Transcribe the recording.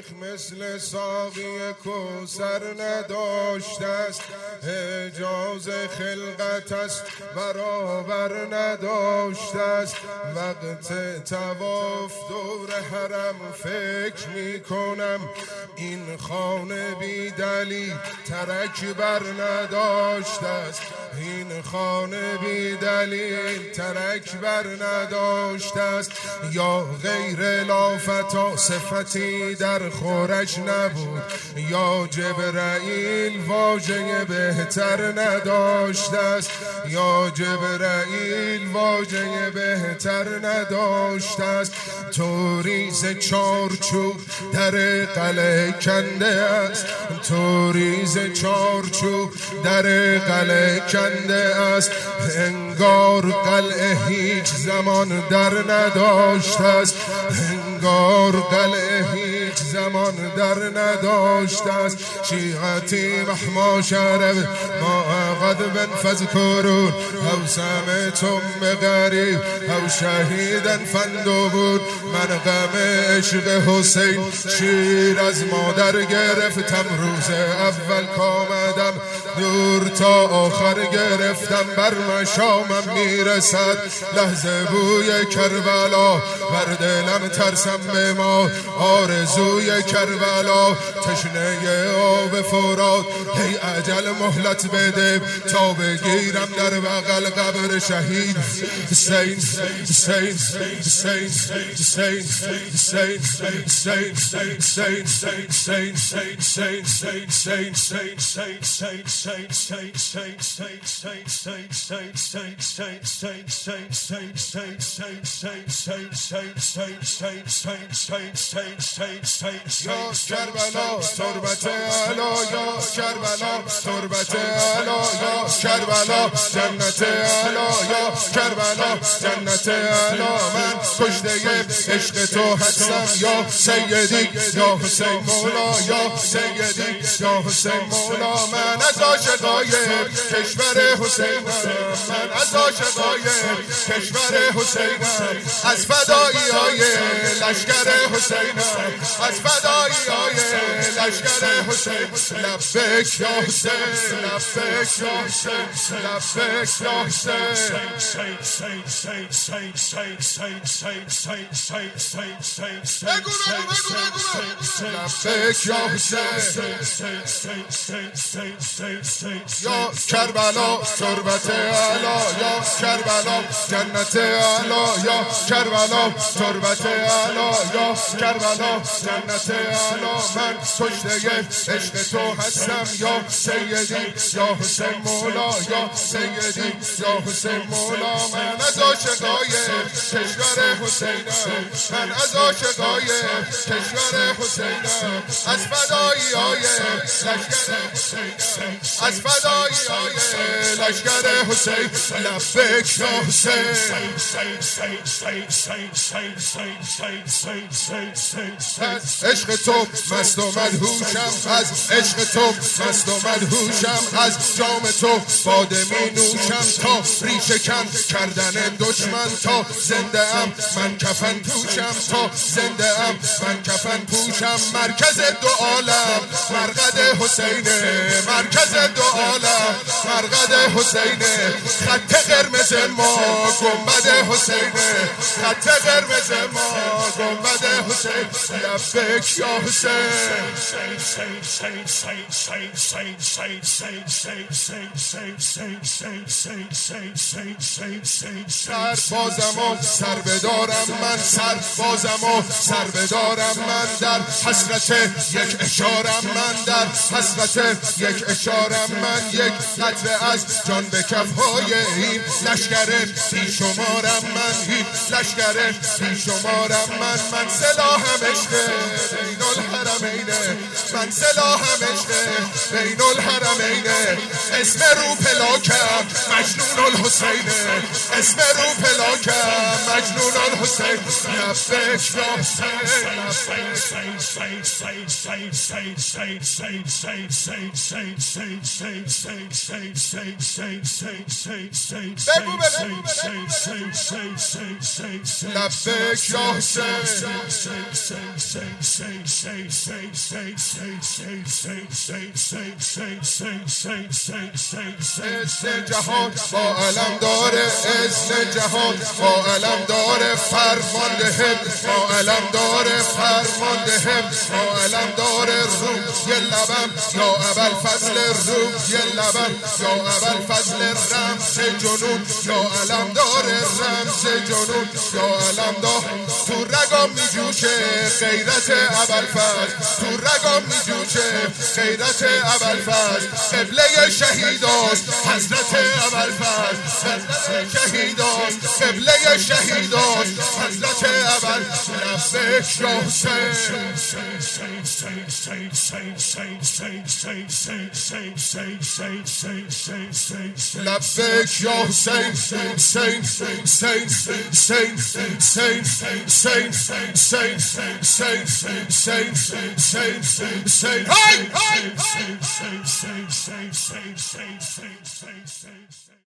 مثل ساقی کوثر نداشته است، اعجاز خلقت است برابر نداشته است. وقت طواف دور حرم فکر می کنم این خانه بی دلیل ترک بر نداشته است، این خانه بی دلیل ترک بر نداشته است. یا غیر لافتا صفتی در خورش نبود، یا جبرائیل واژه بهتر نداشته است، یا جبرائیل واژه بهتر نداشته است. توریز چارچوب در قلعه کنده است، توریز چارچوب در قلعه کنده است. انگار قلعه هیچ زمان در نداشته است، انگار قلعه هیچ زمان در نداشته است. شیعتی مهما شرب ما قد فذكرون او سمعتم بغریب او شهیدا فندبون. من غم عشق حسین شیر از مادر گرفتم، روز اول کامدم دور تا آخر گرفتم. بر مشامم میرسد لحظه بوی کربلا، بر دلم ترسم به ما آرزوی کربلا. تشنه آب فرات ای اجل مهلت بده تا بگیرم در بغل قبر شهید حسین حسین حسین حسین حسین حسین حسین حسین یا کربلا تربت اعلا، یا کربلا تربت اعلا، یا کربلا جنت اعلا، یا کربلا جنت اعلا. من کشته عشق تو هستم یا سیدی یا حسین مولا، یا سیدی یا حسین مولا. من از عاشقای کشور حسینم، من از عاشقای کشور حسینم، از فداییای لشکر حسینم، از فداییای لشکر حسین. لبیک یا حسین، لبیک یا حسین، لبیک یا حسین. یا کربلا تربت اعلا، یا کربلا جنت اعلا، یا کربلا تربت اعلا، یا کربلا جنت اعلا. من کشته عشق تو هستم یا سیدی یا حسین مولا، یا سیدی یا حسین مولا. من از عاشقای کشور حسینم، من از عاشقای کشور حسینم، از فداییای لشکر حسین، از فداییای لشکر حسین. لبیک یا حسین. از عشق تو مست و مدهوشم، از عشق تو مست و مدهوشم، از جام تو باده می نوشم تا ریشه کن کردن دشمن. تا زنده ام من کفن پوشم، تا زنده ام من کفن پوشم. مرکز دو عالم مرقد حسینه، مرکز دو عالم مرقد حسینه. خط قرمز ما گنبد حسینه، خط قرمز ما گنبد حسین. لبیک یا حسین. سربازم و سر بدارم من، سربازم و سر بدارم من. در حسرت یک اشارم من، در حسرت یک اشارم من. یک قطره از جان به کفهای این لشکر بی شمارم من، این لشکر بی شمارم من. من سلاحم عشق بین الحرمینه، من سلاحم عشق بین الحرمین اسم رو پلاکم مجنون الحسین اسم رو پلاکم مجنون الحسین لبک یا لبک یا حسین جهان با علم داره اسم جهان با علم داره فرمانده با علم داره فرمانده با علم داره روم یه لبم یا ابوالفضل روم یه لبم یا ابوالفضل رمز جنون یا علم داره رمز جنون یا علم داره تو رگام میجوشه غیرت ابوالفضل تو رگام میجوشه غیرت ابوالفضل قبله شهیداست حضرت ابوالفضل حضرت شهیداست قبله شهیداست حضرت ابوالفضل لبک یا لبک یا حسین حسین حسین حسین حسین حسین حسین حسین حسین حسین